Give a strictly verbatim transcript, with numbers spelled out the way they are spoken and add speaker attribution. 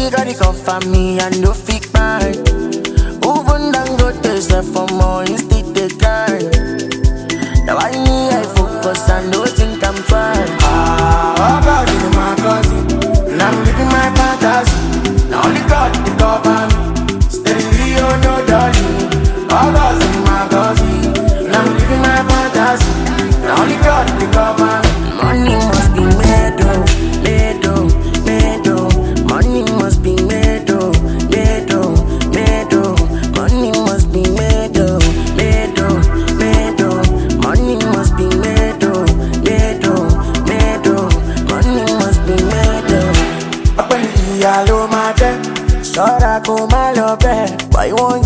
Speaker 1: money got it come for me and no fake mine. Even don't go to self for more instead they can. Now I need I focus and don't think I'm trying.
Speaker 2: Ah, oh God, you my cousin, and I'm living my fantasy. Now only God can cover me. Steady, oh no darling. Oh God, you my cousin, and I'm living my fantasy. Now only God can cover me.
Speaker 1: Money must be made, oh, made, oh, made, oh. Money must be made, oh, made, oh, made, oh. Money must be made, oh, made, oh, made, oh. Money must be made, oh, made, oh, made, oh. Money must be made, oh.
Speaker 2: Up in the yellow matter,
Speaker 1: Ṣọ́ra kó má lọ bẹ́ẹ̀, why you wan